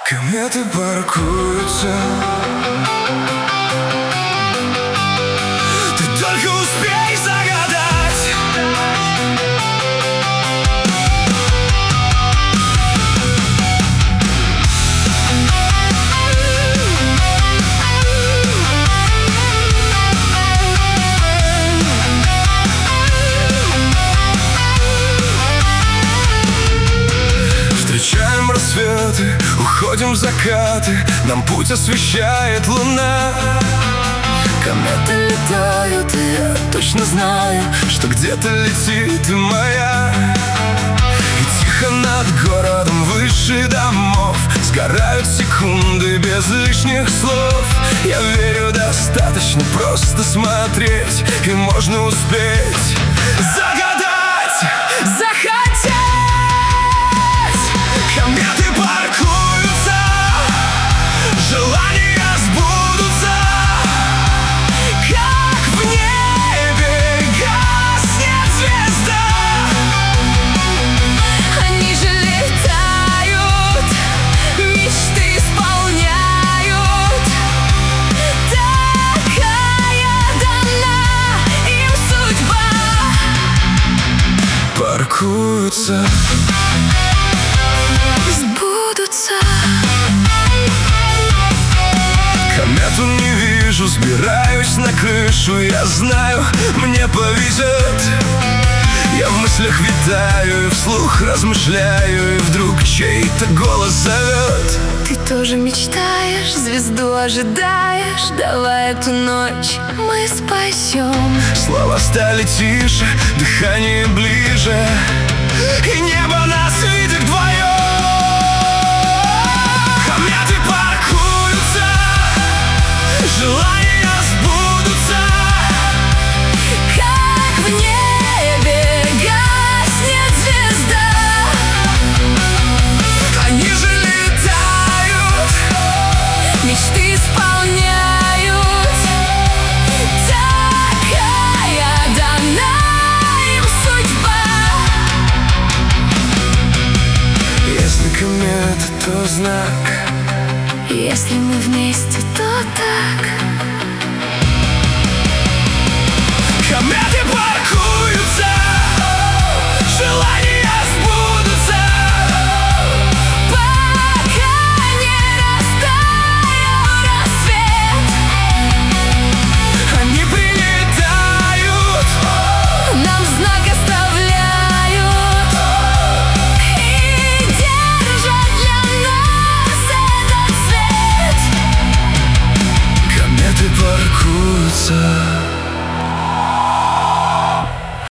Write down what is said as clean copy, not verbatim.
Кометы паркуются. Ты только успей загадать. Встречаем рассветы, уходим в закаты, нам путь освещает луна. Кометы летают, и я точно знаю, что где-то летит и моя. И тихо над городом выше домов сгорают секунды без лишних слов. Я верю, достаточно просто смотреть, и можно успеть загадать, захотеть. Кометы паркуются, желания сбудутся, как в небе гаснет звезда. Они же летают, мечты исполняют. Такая дана им судьба. Паркуются, сбудутся. комету не вижу, сбираюсь на крышу. Я знаю, мне повезет. Я в мыслях витаю и вслух размышляю, и вдруг чей-то голос зовет. Ты тоже мечтаешь, звезду ожидаешь. Давай эту ночь мы спасем. Слова стали тише, дыхание ближе, и небо нас видит вдвоем. Кометы паркуются, желания сбудутся, Как в небе гаснет звезда. они же летают, Мечты исполняют. Такая дана им судьба. Если комета, то знак. Если мы вместе, то так. Кометы паркуются, желания сбудутся, Пока не растаял рассвет. они прилетают, Нам знак оставляют и держат для нас этот свет. кометы паркуются.